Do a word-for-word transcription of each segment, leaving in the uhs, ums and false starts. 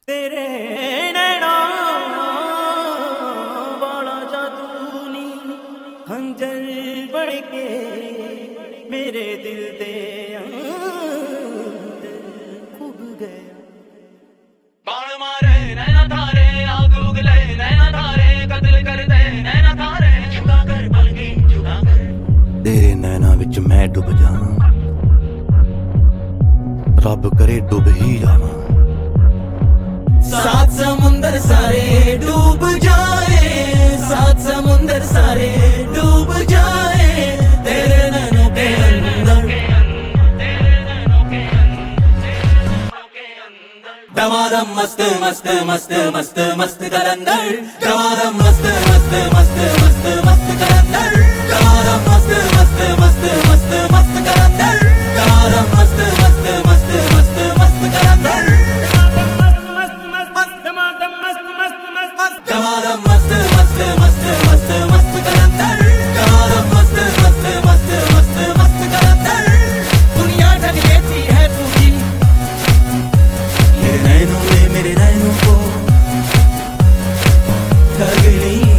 तेरे नैना वाला जादूनी खंजर बढ़ के मेरे दिल दे अंदर खुब गया। बाण मारे नैना थारे, आग उगले नैना थारे, कत्ल कर दे नैना थारे, छुड़ा कर बल्कि छुड़ा कर। तेरे नैना विच मैं डुब जावां, रब करे डुब ही जावां। सात समुंदर सारे डूब जाए, सात समुंदर सारे डूब जाए तेरे नैनों के अंदर। दमादम मस्त मस्त मस्त मस्त मस्त कलंदर, दमादम मस्त मस्त मस्त मस्त मस्त कलंदर, दमादम मस्त मस्त मस्त मस्त मस्त कलंदर, दमादम मस्त मस्त मस्त मस्त मस्त कलंदर, दमादम मस्त मस्त मस्त मस्त मस्त कलंदर, दमादम मस्त मस्त मस्त मस्त मस्त कलंदर। दुनिया ढक देती है पूरी मेरे नैनों ने मेरे नैनों को ठग लिया।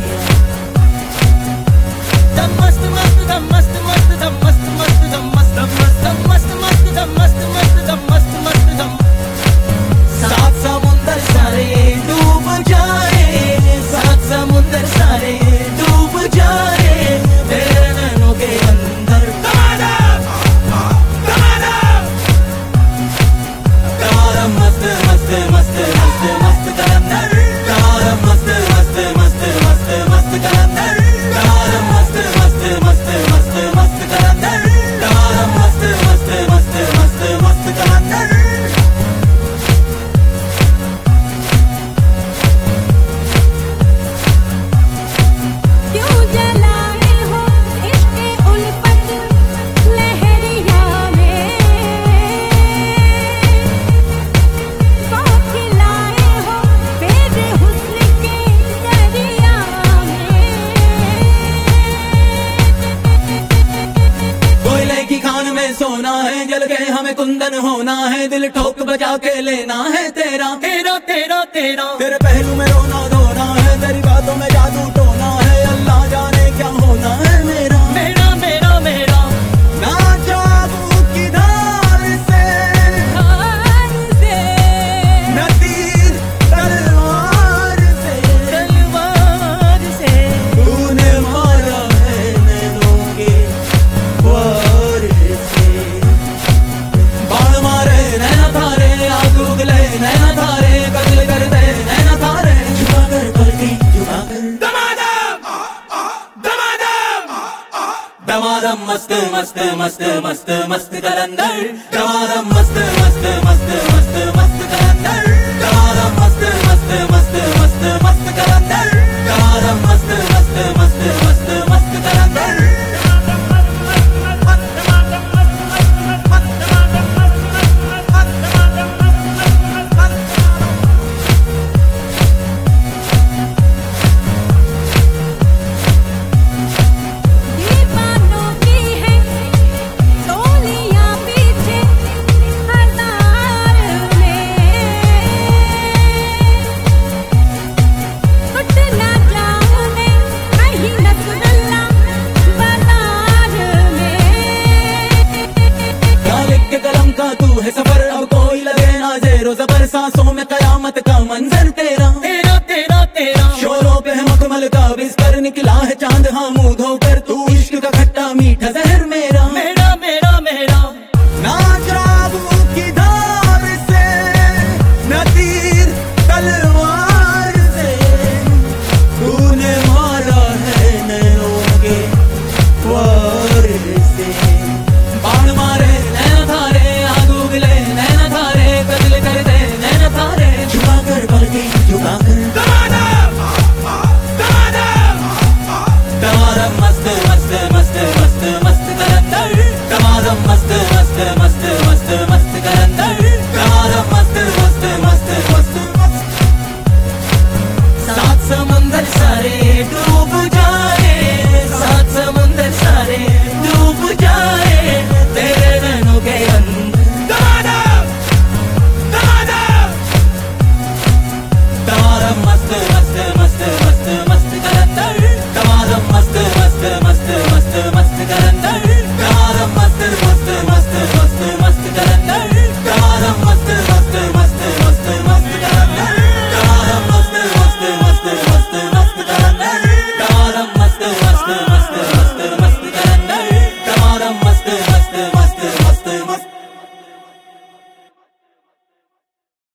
दम मस्त मस्त दम मस्त मस्त दम मस्त मस्त दम मस्त मस्त दम मस्त मस्त दम मस्त मस्त दम मस्त मस्त दम। सात समुंदर सारे डूब जाए, सात समुंदर सारे डूब जाए तेरे नैनों के अंदर। दमादम दमादम मस्त मस्त मस्त मस्त मस्त कलंदर, दमादम मस्त मस्त मस्त मस्त मस्त कलंदर, दमादम मस्त मस्त मस्त मस्त मस्त कलंदर, दमादम मस्त मस्त मस्त मस्त मस्त कलंदर। क्यों जलाए हो इश्क़े उल्फत लहरिया में, कौन खिलाए हो तेरे हुस्न के दरिया में। कोयले की खान में सोना है, जल गए हमें कुंदन होना है, दिल ठोक बजा के लेना है तेरा तेरा तेरा तेरा। तेरे पहलू में रोना धोना है, तेरी बातों में जादू टोना है, अल्लाह जाने क्या होना है मेरा मेरा मेरा मेरा। ना जादू की धार से, हार से न तीर तलवार से, तलवार से तूने मारा है नैनों के वार से। बाण मारे नैना थारे, आग उगले नैना थारे, कत्ल कर दे नैना थारे, छुपा कर पलटी छुपा कर। दमादम दमादम दमादम मस्त मस्त मस्त मस्त मस्त कलंदर, दमादम मस्त मस्त मस्त मस्त मस्त कलंदर, दमादम मस्त मस्त मस्त मस्त मस्त कलंदर, दमादम मस्त मस्त मस्त मस्त मस्त कलंदर। दीवानों की है टोलियां पीछे हज़ार में, छूट ना जाऊं मैं कहीं नसरुल्ला बाज़ार में। क्या लिख के कलम का तू है सफर, अब कोई लगे ना जेरो जबर, सांसों में कयामत का मंजर तेरा तेरा तेरा तेरा। शोरों पे है मखमल का बिस्तर, निकला है चांद हाँ मुँह